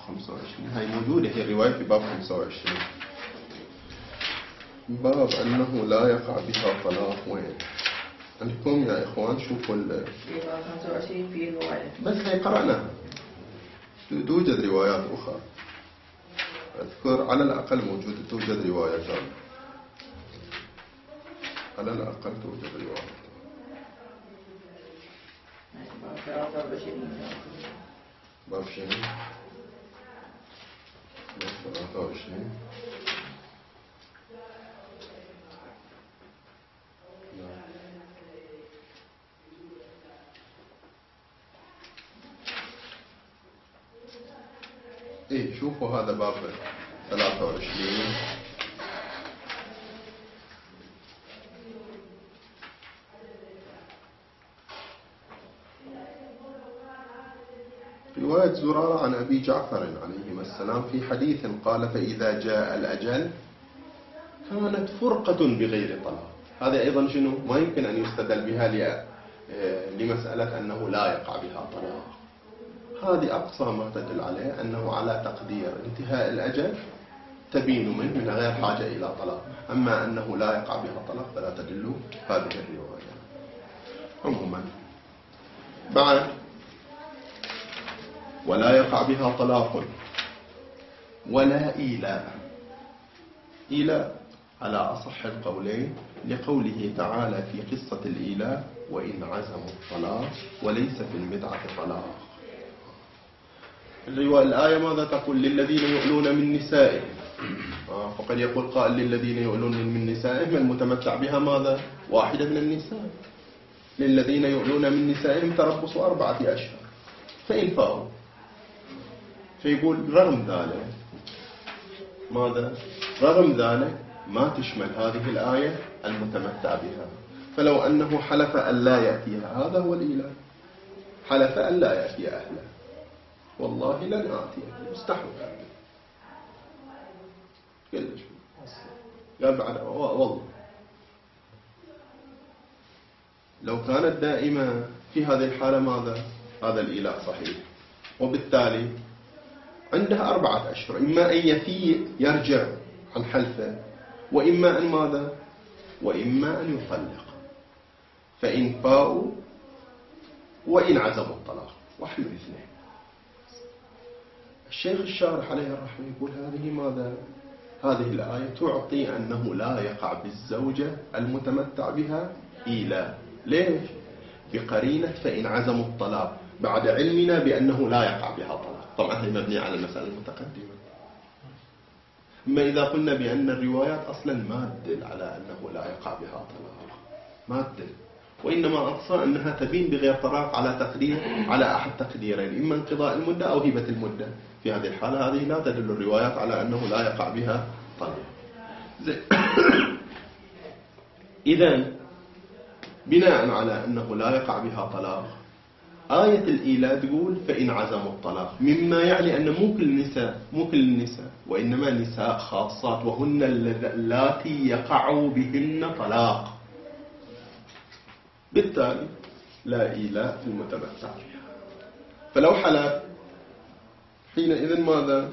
25 هاي موجودة، هي الرواية في باب 25. باب أنه لا يقع بها طلاق. وين عندكم يا إخوان؟ شوفوا في باب 25 في رواية، بس هي قرأنا، توجد روايات أخرى، أذكر على الأقل توجد روايتان، على الأقل توجد روايات. باب 23 باب شنو؟ باب 23. ايه شوفوا هذا باب 23. رواية زرارة عن أبي جعفر عليهما السلام في حديث قال: فإذا جاء الأجل كانت فرقة بغير طلاق. هذا أيضا شنو؟ ما يمكن أن يستدل بها لمسألة أنه لا يقع بها طلاق. هذه أقصى ما تدل عليه أنه على تقدير انتهاء الأجل تبين منه من غير حاجة إلى طلاق. أما أنه لا يقع بها طلاق فلا تدل هذه الرواية. عموما بعد: ولا يقع بها طلاق ولا إيلاء. إيلاء على أصح القولين لقوله تعالى في قصة الإيلاء: وإن عزموا الطلاق وليس في البدعة طلاق. الآية ماذا تقول؟ للذين يؤلون من نسائهم. فقد يقول قائل: للذين يؤلون من نسائهم المتمتع بها ماذا؟ واحدة من النساء. للذين يؤلون من نسائهم تربص 4 أشهر فإن فاءوا. فيقول رغم ذلك ماذا؟ رغم ذلك ما تشمل هذه الآية المتمتع بها. فلو أنه حلف أن لا يأتيها، هذا هو الإيلاء، حلف أن لا يأتي أهله، والله لن آتيه، مستحيل كلش. قال بعد والله لو كانت دائمة في هذه الحالة ماذا؟ هذا الإيلاء صحيح، وبالتالي عندها 4 أشهر، إما أن يفيء يرجع عن حلفه، وإما أن ماذا؟ وإما أن يطلق. فإن فاءوا وإن عزموا الطلاق، واحد من الاثنين. الشيخ الشارح عليه الرحمة يقول هذه ماذا؟ هذه الآية تعطي أنه لا يقع بالزوجة المتمتع بها إيلاء. ليش؟ بقرينة فإن عزموا الطلاق، بعد علمنا بأنه لا يقع بها طلاق. طبعا هي مبنية على المسألة المتقدمة. أما إذا قلنا بأن الروايات أصلا ما تدل على أنه لا يقع بها طلاق، ما تدل، وإنما أقصى أنها تبين بغير طلاق على أحد تقديرين: إما انقضاء المدة أو هبة المدة. في هذه الحالة هذه لا تدل الروايات على أنه لا يقع بها طلاق. إذن بناء على أنه لا يقع بها طلاق، آية الإيلاء تقول فإن عزموا الطلاق، مما يعني أن مو كل النساء وإنما نساء خاصات، وهن اللاتي يقع بهن طلاق. بالتالي لا إيلاء في المتمتع بها. فلو حلف حينئذ ماذا؟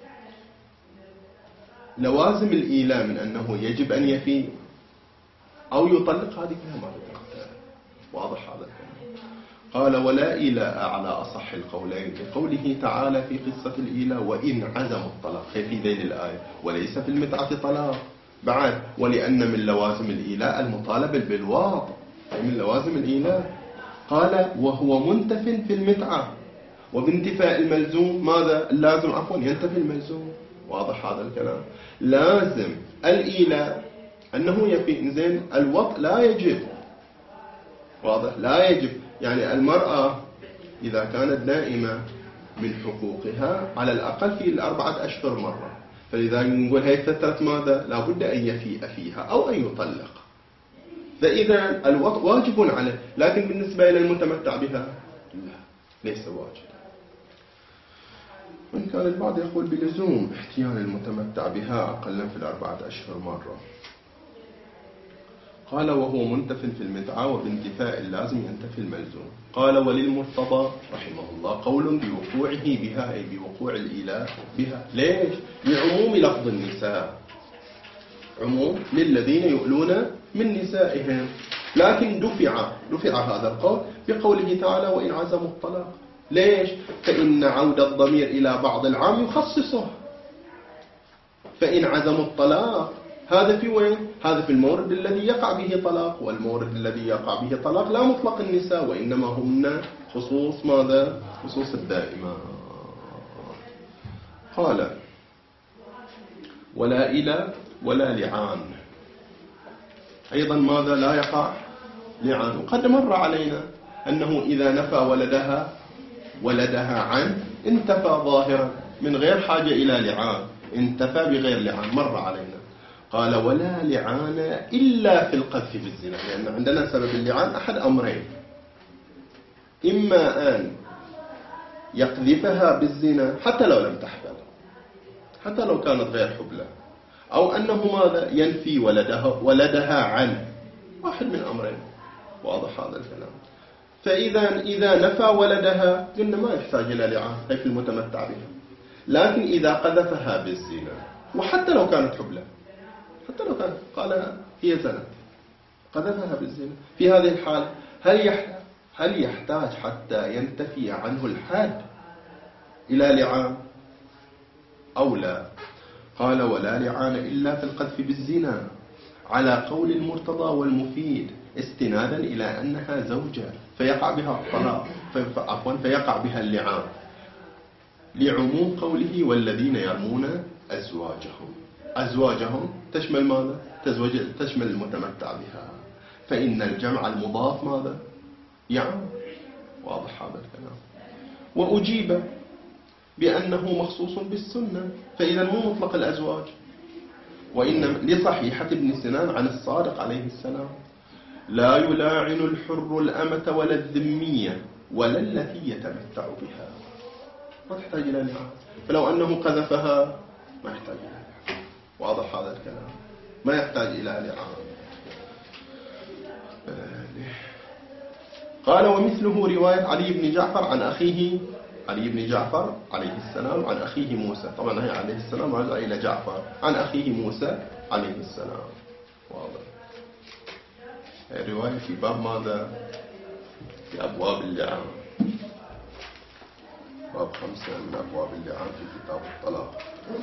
لوازم الإيلاء من أنه يجب أن يفي أو يطلق، هذه كلها ما تتقدر. واضح هذا الكلام؟ قال: ولا إيلاء على أصح القولين لقوله تعالى في قصة الإيلاء: وإن عزموا الطلاق، في ذيل الآية، وليس في المتعة طلاق. بعد: ولأن من لوازم الإيلاء المطالبة بالواطء، من لوازم الإيلاء. قال: وهو منتف في المتعة، وبانتفاء الملزوم ماذا؟ اللازم عفوا ينتفي الملزوم. واضح هذا الكلام؟ لازم الإيلاء أنه يفي. زين الوطء لا يجب، واضح؟ لا يجب. يعني المرأة إذا كانت دائمة من حقوقها على الأقل في 4 أشهر مرة، فلذا نقول هي فترة ماذا؟ لا بد أن يفيء فيها أو أن يطلق. فإذا الوطء واجب عليه، لكن بالنسبة إلى المتمتع بها لا، ليس واجب. وإن كان البعض يقول بلزوم احتيال المتمتع بها أقل في 4 أشهر مرة. قال وهو منتف في المتعة، وبانتفاء اللازم ينتفي الملزوم. قال وللمرتضى رحمه الله قول بوقوعه بها، أي بوقوع الإيلاء بها. ليش؟ لعموم لفظ النساء، عموم للذين يؤلون من نسائهم. لكن دفع هذا القول بقوله تعالى وإن عزموا الطلاق. ليش؟ فإن عود الضمير إلى بعض العام يخصصه. فإن عزموا الطلاق هذا في وين؟ هذا في المورد الذي يقع به طلاق، والمورد الذي يقع به طلاق لا مطلق النساء، وإنما هن خصوص ماذا؟ خصوص الدائمة. قال ولا إلى ولا لعان، أيضا ماذا؟ لا يقع لعان. وقد مر علينا أنه إذا نفى ولدها عن انتفى ظاهرا من غير حاجة إلى لعان، انتفى بغير لعان، مر علينا. قال ولا لعان إلا في القذف بالزنا، لأن عندنا سبب اللعان أحد أمرين: إما أن يقذفها بالزنا حتى لو لم تحبل، حتى لو كانت غير حبلى، أو أنه ماذا؟ ينفي ولدها عنه، واحد من أمرين. واضح هذا الكلام؟ فإذا نفى ولدها قلنا ما يحتاج إلى لعان، هي في المتمتع بها. لكن إذا قذفها بالزنا، وحتى لو كانت حبلى، حتى لو كانت قال هي زنت، قذفها بالزنا، في هذه الحالة هل يحتاج حتى ينتفي عنه الحد إلى لعان أو لا؟ قال ولا لعان إلا في القذف بالزنا على قول المرتضى والمفيد، استنادا إلى أنها زوجة فيقع بها الطلاق، فيقع بها اللعان، لعموم قوله والذين يرمون أزواجهم تشمل ماذا؟ تشمل المتمتع بها، فإن الجمع المضاف ماذا؟ يعم. واضح هذا الكلام؟ وأجيب بأنه مخصوص بالسنة، فإذا مو مطلق الأزواج، وإنما لصحيحة ابن سنان عن الصادق عليه السلام: لا يلاعن الحر الأمة ولا الذمية ولا التي يتمتع بها. ما تحتاج إلى لعان، فلو أنه قذفها ما يحتاج إلى لعان. واضح هذا الكلام؟ ما يحتاج إلى لعان. قال ومثله رواية علي بن جعفر عن أخيه، علي بن جعفر عليه السلام عن أخيه موسى، طبعا هي عليه السلام رجع إلى جعفر، عن أخيه موسى عليه السلام. واضح. الرواية في باب ماذا؟ في أبواب اللعان، باب 5 من أبواب اللعان في كتاب الطلاق.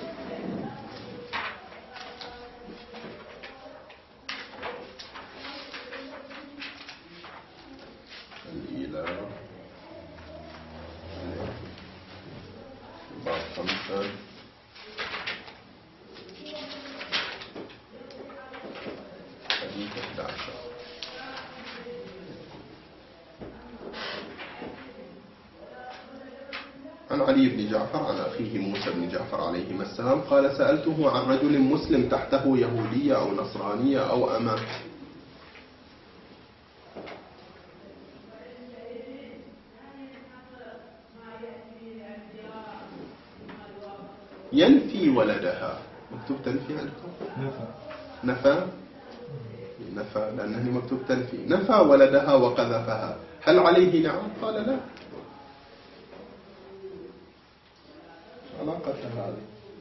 الإيلاء باب 5 حديث 11. عن علي بن جعفر عن أخيه موسى بن جعفر عليهما السلام قال سألته عن رجل مسلم تحته يهودية أو نصرانية أو أمة، ينفي ولدها، مكتوب تنفي عندكم؟ نفى لأنه مكتوب تنفي، نفى ولدها وقذفها، هل عليه لعان؟ قال لا. علاقة هذه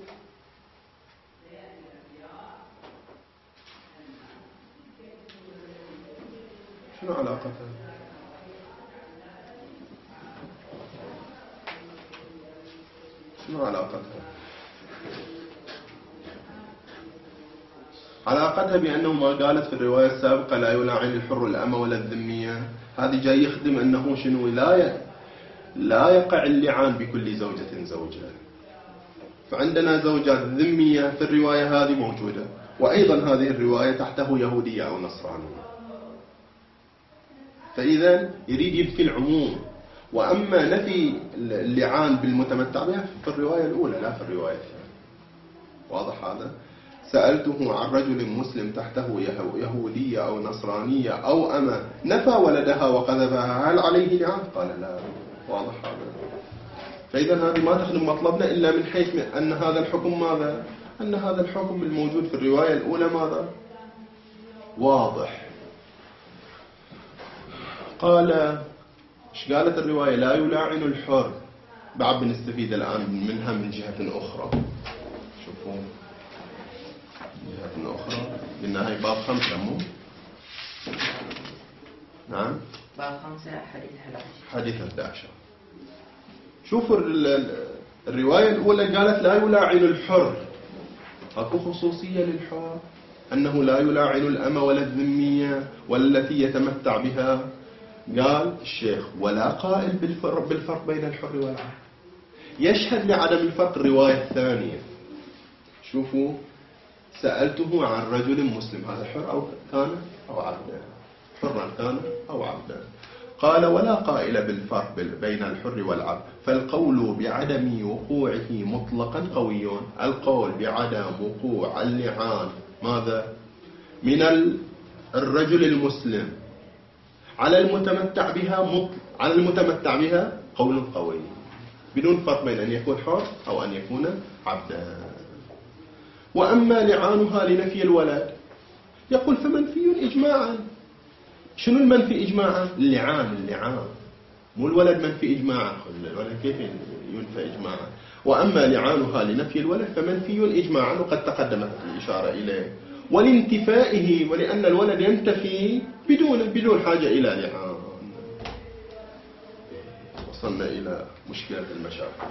شنو علاقتها؟ شنو علاقتها؟ علاقتها بأنه ما قالت في الرواية السابقة لا يلاعن الحر الأمة ولا الذمية، هذه جاي يخدم أنه شنو؟ لا يقع اللعان بكل زوجة. فعندنا زوجات ذمية في الرواية هذه موجودة، وأيضا هذه الرواية تحته يهودية أو نصرانية، فإذا يريد ينفي العموم. وأما نفي اللعان بالمتمتع بها في الرواية الأولى لا في الرواية الثانية. واضح هذا؟ سألته عن رجل مسلم تحته يهودية أو نصرانية أو أما نفى ولدها وقذفها، هل عليه لعان؟ قال لا. واضح هذا؟ فإذا هذه ما تخدم مطلبنا إلا من حيث أن هذا الحكم ماذا؟ أن هذا الحكم الموجود في الرواية الأولى ماذا؟ واضح قال ايش قالت الرواية؟ لا يلاعن الحر. بعد بنستفيد الآن منها من جهة أخرى. شوفوا جهة أخرى، قلنا هاي باب 5 مو؟ نعم باب 5 حديث 11. حديث 11. شوفوا الرواية الأولى قالت لا يلاعن الحر. اكو خصوصية للحر أنه لا يلاعن الأمة ولا الذمية ولا التي يتمتع بها. قال الشيخ ولا قائل بالفرق بين الحر والعبد. يشهد لعدم الفرق الرواية الثانية. شوفوا سألته عن رجل مسلم، هذا حر أو كان أو عبدا، حرا كان أو عبدا. قال ولا قائل بالفرق بين الحر والعبد، فالقول بعدم وقوعه مطلقا قوي. القول بعدم وقوع اللعان ماذا؟ من الرجل المسلم على المتمتع بها على المتمتع بها قول قوي بدون فرق بين أن يكون حر أو أن يكون عبدا. وأما لعانها لنفي الولد يقول فمنفي إجماعا. شنو المنفي إجماعا؟ اللعان مو الولد منفي إجماعا. الولد كيف ينفى إجماعا؟ وأما لعانها لنفي الولد فمنفي إجماعا، وقد تقدمت الإشارة إليه. ولانتفائه، ولأن الولد ينتفي بدون حاجة إلى لعان. وصلنا إلى مشكلة المشاكل.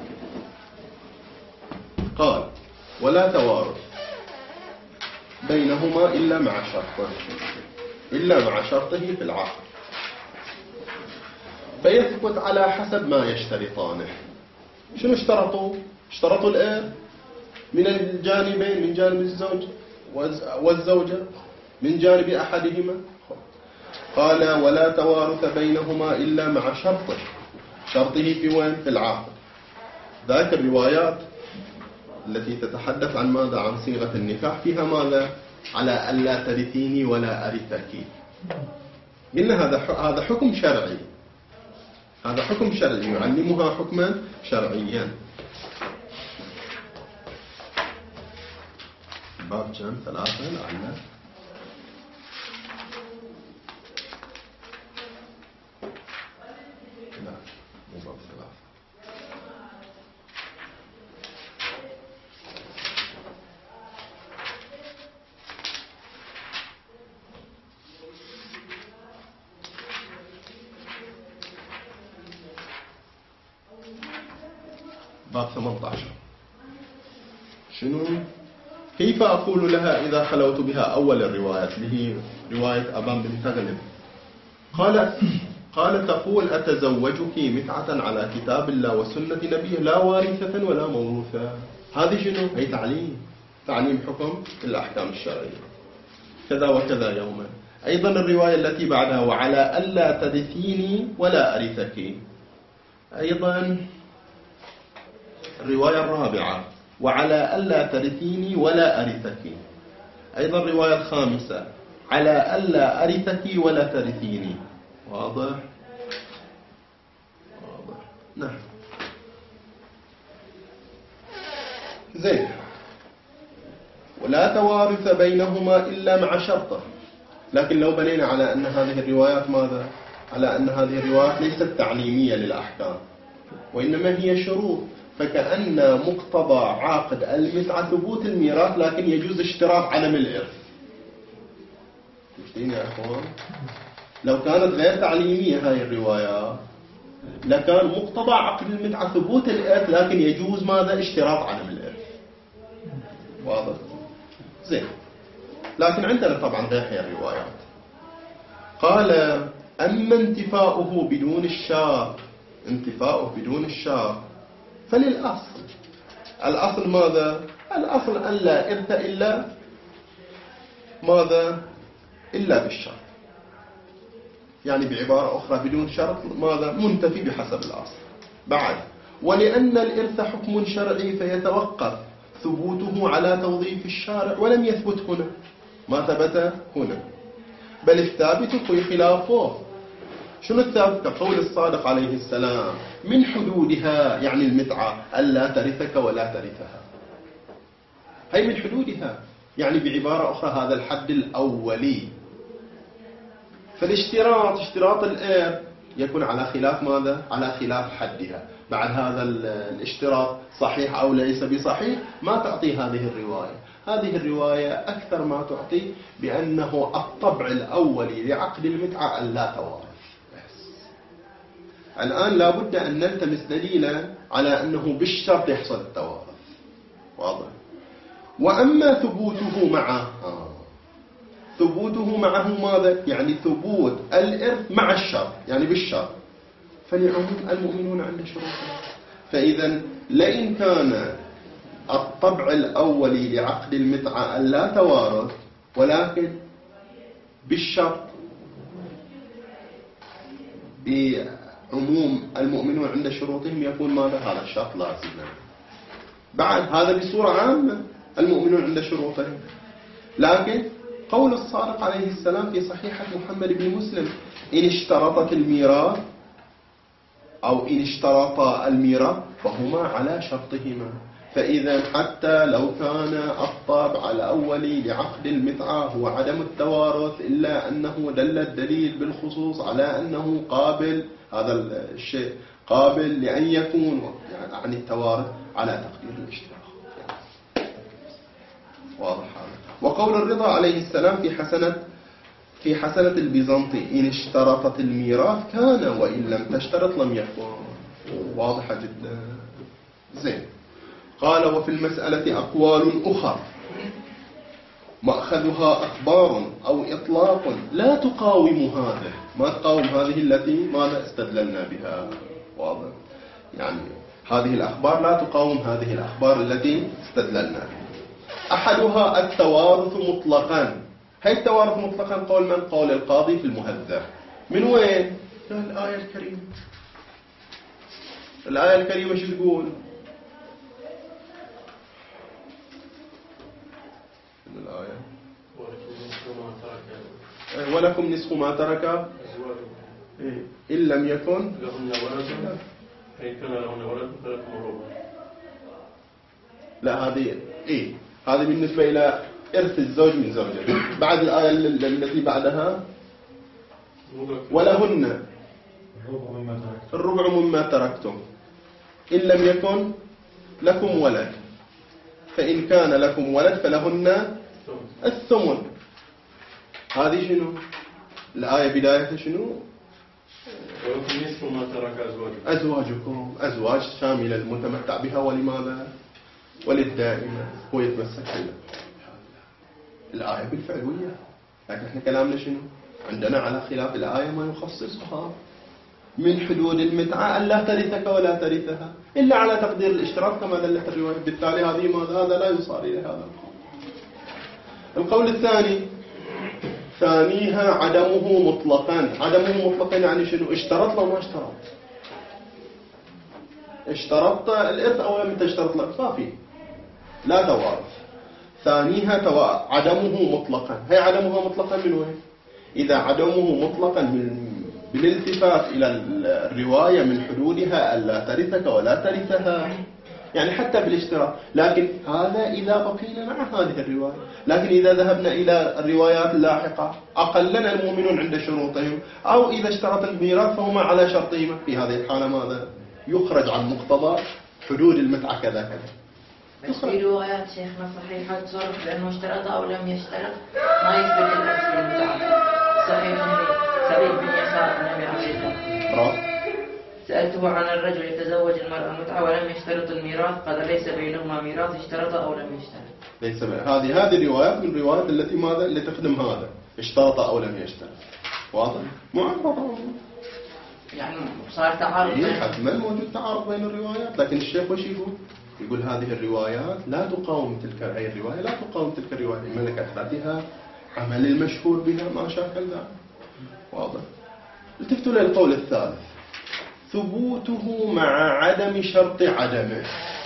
قال ولا توارث بينهما إلا مع شرطه في العقد، فيثبت على حسب ما يشترطانه. شنو اشترطوا؟ اشترطوا الإرث من الجانبين، من جانب الزوج والزوجة، من جانب أحدهما. قال ولا توارث بينهما إلا مع شرطه في وين؟ في العقد. ذاك الروايات التي تتحدث عن ماذا؟ عن صيغة النكاح، فيها ماذا؟ على ألا ترثيني ولا أرثك. قلنا هذا حكم شرعي، هذا حكم شرعي يعلمها حكما شرعيا. باب كم؟ 3 لعل. لا مو باب 3. باب 18. شنو؟ كيف أقول لها إذا خلوت بها؟ أول الروايات اللي هي رواية أبان بن تغلب. قال تقول أتزوجك متعة على كتاب الله وسنة نبيه لا وارثة ولا موروثة. هذه شنو؟ هي تعليم حكم الأحكام الشرعية. كذا وكذا يوما. أيضا الرواية التي بعدها وعلى ألا ترثيني ولا أرثك. أيضا الرواية الرابعة وعلى ألا ترثيني ولا أرثك. أيضا الرواية الخامسة على ألا أرثك ولا ترثيني. واضح؟ نعم. زين. ولا توارث بينهما إلا مع شرطه. لكن لو بنينا على أن هذه الروايات ماذا؟ على أن هذه الروايات ليست تعليمية للأحكام وإنما هي شروط، فكأن مقتضى عقد المتعة ثبوت الميراث، لكن يجوز اشتراط عدم الإرث. مشتين يا أخوان؟ لو كانت غير تعليمية هاي الروايات لكان مقتضى عقد المتعة ثبوت الإرث، لكن يجوز ماذا؟ اشتراط عدم الإرث. واضح؟ زين. لكن عندنا طبعا غير هي الروايات. قال أما انتفاؤه بدون الشرط فللأصل. الأصل ماذا؟ الأصل أن لا إرث إلا ماذا؟ إلا بالشرط. يعني بعبارة أخرى بدون شرط ماذا؟ منتفي بحسب الأصل. بعد ولأن الإرث حكم شرعي فيتوقف ثبوته على توظيف الشارع، ولم يثبت هنا، ما ثبت هنا، بل الثابت في خلافه. شنو الثابت؟ كقول الصادق عليه السلام من حدودها، يعني المتعة ألا ترثك ولا ترثها. هي من حدودها، يعني بعبارة أخرى هذا الحد الأولي. فالاشتراط اشتراط الإرث يكون على خلاف ماذا؟ على خلاف حدها. بعد هذا الاشتراط صحيح أو ليس بصحيح ما تعطي هذه الرواية. هذه الرواية أكثر ما تعطي بأنه الطبع الأولي لعقد المتعة ألا توارث. الآن لابد أن نلتمس دليلا على أنه بالشرط يحصل التوارث. واضح؟ وأما ثبوته معه، ثبوته معه ماذا؟ يعني ثبوت الإرث مع الشرط، يعني بالشرط، فليعموم المؤمنون عند شروطه. فإذا لئن كان الطبع الأولي لعقد المتعة ألا توارث ولكن بالشرط بعموم المؤمنون عند شروطهم يكون ماذا؟ هذا الشرط لازما. بعد هذا بصورة عامة المؤمنون عند شروطهم. لكن قول الصادق عليه السلام في صحيحة محمد بن مسلم: إن اشترطت الميراث أو إن اشترطا الميراث فهما على شرطهما. فإذا حتى لو كان الطابع الأولي لعقد المتعة هو عدم التوارث إلا أنه دل الدليل بالخصوص على أنه قابل، هذا الشيء قابل لأن يكون عن التوارث على تقدير الاشتراك. واضح هذا. وقول الرضا عليه السلام في حسنة البيزنطي: إن اشترطت الميراث كان وإن لم تشترط لم يكن. واضحة جدا. زين. قال: وفي المسألة أقوال أخر مأخذها أخبار أو إطلاق لا تقاوم هذه، ما تقاوم هذه التي ماذا استدللنا بها. واضح؟ يعني هذه الأخبار لا تقاوم هذه الأخبار التي استدللنا بها. أحدها التوارث مطلقا. هي التوارث مطلقا قول من؟ قول القاضي في المهذب. من وين؟ من الآية الكريمة. الآية الكريمة شو تقول؟ من الآية: ولكم نصف ما ترك إن لم يكن لهن ولد فإن كان لهن ولد فلكم الربع. لا، هذه هذه بالنسبة إلى إرث الزوج من زوجته. بعد الآية التي بعدها: ولهن الربع مما تركتم إن لم يكن لكم ولد فإن كان لكم ولد فلهن الثمن. هذه شنو؟ الآية بداية شنو؟ ولكم نصف ما ترك أزواجكم. أزواج شاملة المتمتع بها ولماذا؟ وللدائمة. هو يتمسك بها. الآية بالفعل وياه، لكن احنا كلامنا شنو؟ عندنا على خلاف الآية ما يخصصها من حدود المتعة ألا ترثك ولا ترثها إلا على تقدير الاشتراك كما دلت الرواية. بالتالي هذا لا يصار إلى هذا القول الثاني: ثانيها عدمه مطلقا. عدمه مطلقا يعني شنو؟ اشترط لو ما اشترط. اشترطت الإرث أو لم تشترط لك ما في، لا توارث. ثانيها عدمه مطلقا. هي عدمها مطلقا من وين؟ إذا عدمه مطلقا بالالتفات إلى الرواية من حدودها ألا ترثك ولا ترثها، يعني حتى بالاشتراك. لكن هذا إذا بقينا مع هذه الرواية. لكن إذا ذهبنا إلى الروايات اللاحقة أقلنا المؤمنون عند شروطهم، أو إذا اشترط الميراث فهما على شرطهما. في هذه الحالة ماذا؟ يخرج عن مقتضى حدود المتعة كذا كذا. بس في روايات شيخنا صحيحة تصرف بأنه اشترط أو لم يشترط ما يثبت الأرث في المتعة. صحيح سعيد بن يسار النبي عليه الصلاة. سألته عن الرجل يتزوج المرأة متعة ولم يشترط الميراث قال: ليس بينهما ميراث اشترط أو لم يشترط. ليس هذه الروايات من الروايات التي ماذا؟ اللي تخدم هذا اشترط أو لم يشترط. واضح؟ معارضة يعني صار تعارض. حتما موجود تعارض بين الروايات. لكن الشيخ وش يقول هذه الروايات لا تقاوم تلك الرواية، لا تقاوم تلك الرواية إما لكثرتها عمل المشهور بها ما شاكل ذلك. واضح؟ التفتوا للقول الثالث: ثبوته مع عدم شرط عدمه.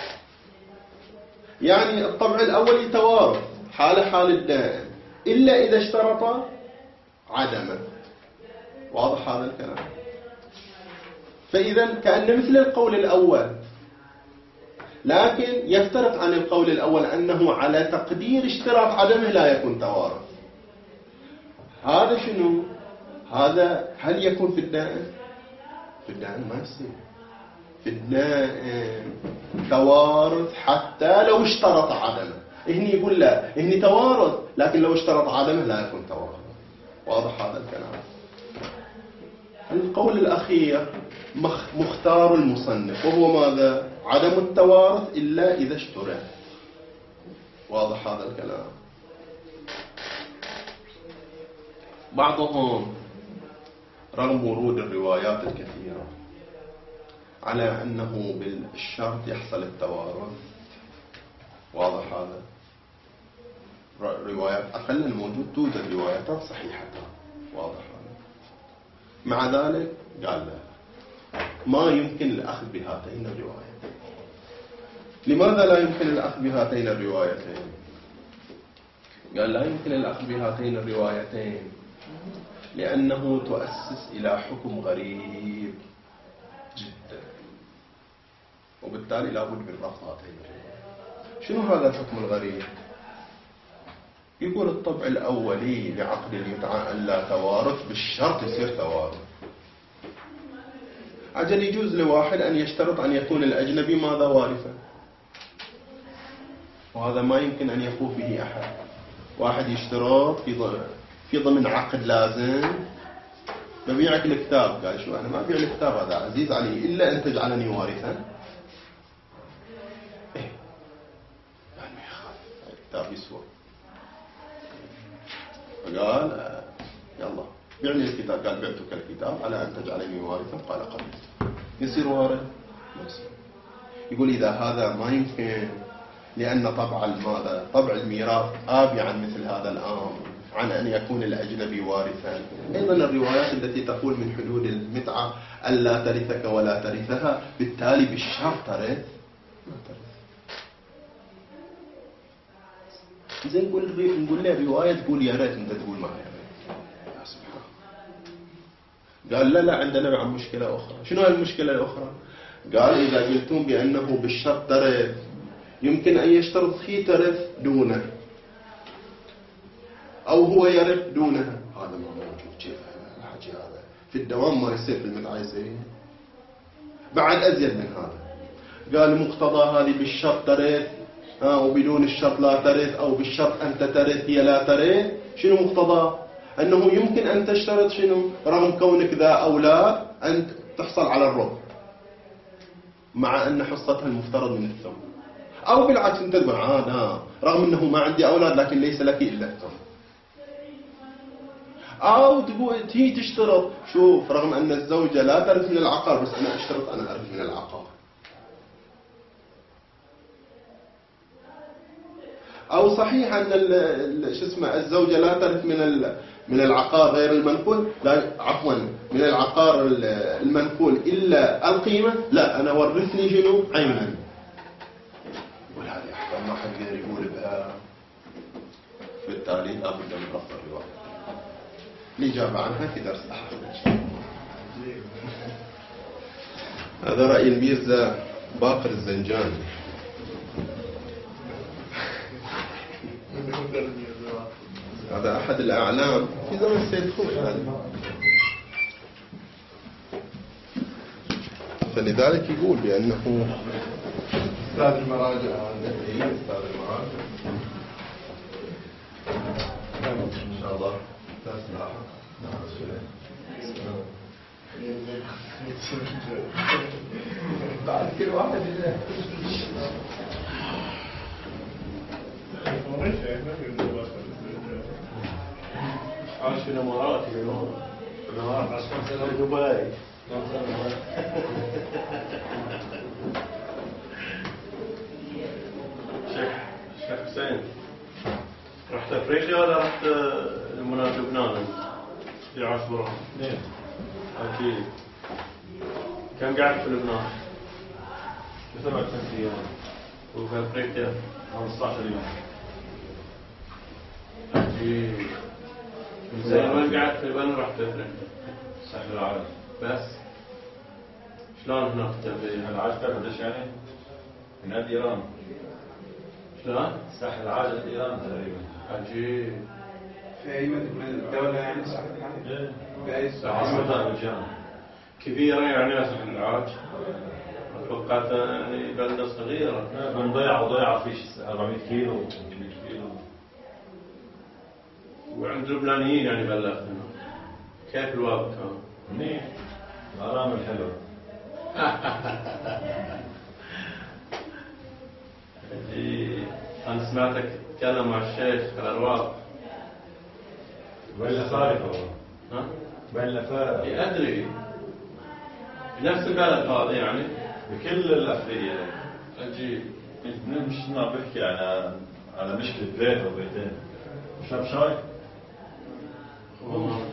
يعني الطبع الأول توارث حال الدائم إلا إذا اشترط عدمه. واضح هذا الكلام؟ فإذا كأن مثل القول الأول، لكن يفترق عن القول الأول أنه على تقدير اشتراط عدمه لا يكون توارث. هذا شنو؟ هذا هل يكون في الدائم؟ في الدائم ما يصير. في الدائم توارث حتى لو اشترط عدمه. هني يقول لا، هني توارث لكن لو اشترط عدمه لا يكون توارث. واضح هذا الكلام؟ القول الأخير مختار المصنف، وهو ماذا؟ عدم التوارث إلا إذا اشترط. واضح هذا الكلام؟ بعضهم رغم ورود الروايات الكثيرة على أنه بالشرط يحصل التوارث. واضح هذا؟ روايات أقل الموجود توجد روايات صحيحة. واضح هذا؟ مع ذلك قال لا، ما يمكن الأخذ بهاتين الروايتين. لماذا لا يمكن الأخذ بهاتين الروايتين؟ قال لا يمكن الأخذ بهاتين الروايتين لأنه تؤسس إلى حكم غريب جدا، وبالتالي لابد من رفض هاتين الروايتين. شنو هذا الحكم الغريب؟ يقول الطبع الأولي لعقد المتعة أن لا توارث، بالشرط يصير توارث. أجل يجوز لواحد أن يشترط أن يكون الأجنبي ماذا؟ وارثا، وهذا ما يمكن أن يقوم به أحد. واحد يشترط في ضمن عقد لازم ببيعك الكتاب، قال شو أنا ما أبيع الكتاب هذا عزيز علي إلا أن تجعلني وارثا. قال ما يخاف الكتاب يسوى، فقال يلا بيعني الكتاب. قال بعتك الكتاب على أن تجعلني وارثا. قال قبلت. يصير وارث؟ ما يصير. يقول إذا هذا ما يمكن، لأن طبع الماذا؟ طبع الميراث آبي عن مثل هذا الأمر، عن أن يكون الأجنبي وارثا. أيضا الروايات التي تقول من حدود المتعة ألا ترثك ولا ترثها، بالتالي بالشرط ترث ما ترث. زين نقول له رواية تقول يا ريت، أنت تقول ما يا ريت. يا سبحان. قال لا عندنا بعد مشكلة أخرى. شنو المشكلة الأخرى؟ قال إذا قلتم بأنه بالشرط ترث، يمكن أن يشترط خي ترث دونه أو هو يرث دونها. هذا ما موجود. كيف الحكي هذا في الدوام ما يصير، في المتعة يصير بعد أزيد من هذا. قال مقتضى هذه بالشرط ترث وبدون الشرط لا ترث، أو بالشرط أنت ترث هي لا ترث. شنو مقتضى؟ أنه يمكن أن تشترط شنو؟ رغم كونك ذا أولاد أن تحصل على الربع، مع أن حصتها المفترض من الثمن. أو بالعكس أنت تقول رغم أنه ما عندي أولاد لكن ليس لك إلا الثمن. أو تقول هي تشترط شوف رغم أن الزوجة لا ترث من العقار، بس أنا أشترط أنا أرث من العقار. أو صحيح أن الزوجة لا ترث من العقار غير المنقول، لا عفوا من العقار المنقول إلا القيمة، لا أنا ورثني شنو؟ عينا. يقول هذه أحكام ما حد غير يقول بها، بالتالي لابد من رفض الرواية. الإجابة عنها في درس آخر إن شاء الله. هذا رأي الميرزا باقر الزنجاني. هذا أحد الأعلام في زمن السيد خوي، فلذلك يقول بأنه أستاذ المراجع. أستاذ المراجع إن شاء الله درس لاحق. بعد كل واحد عاش في الامارات، الامارات عاش 5 سنوات في دبي. شيخ حسين، رحت افريقيا ولا رحت لبنان في عاشوراء؟ ليه؟ اكيد. كم قعدت في لبنان؟ 7 أيام. وفي افريقيا 15 يوم. اكيد. زين وين قعدت؟ وين رحت افريقيا؟ ساحل العاج. بس شلون هناك تبي؟ العاج تعرف يعني؟ من ايران. شلون؟ ساحل العاج ايران تقريبا. عجيب. في أي من الدولة يعني صحيح؟ في أي عاصمة أبيجان كبيرة يعني أسف العاج. توقعت يعني بلدة صغيرة. ضيعة فيش 400 كيلو 500 كيلو. وعند اللبنانيين يعني بلغتنا. كيف الوضع كان؟ منيح. الآرام الحلوة. أنا سمعتك تتكلم مع الشيخ على الواقع. ولا فارقة. ها؟ ولا فارقة. أدري. بنفس البلد هذا يعني. بكل الأفريقيا. عجيب. مش بحكي على مشكلة بيت أو بيتين. شرب شاي؟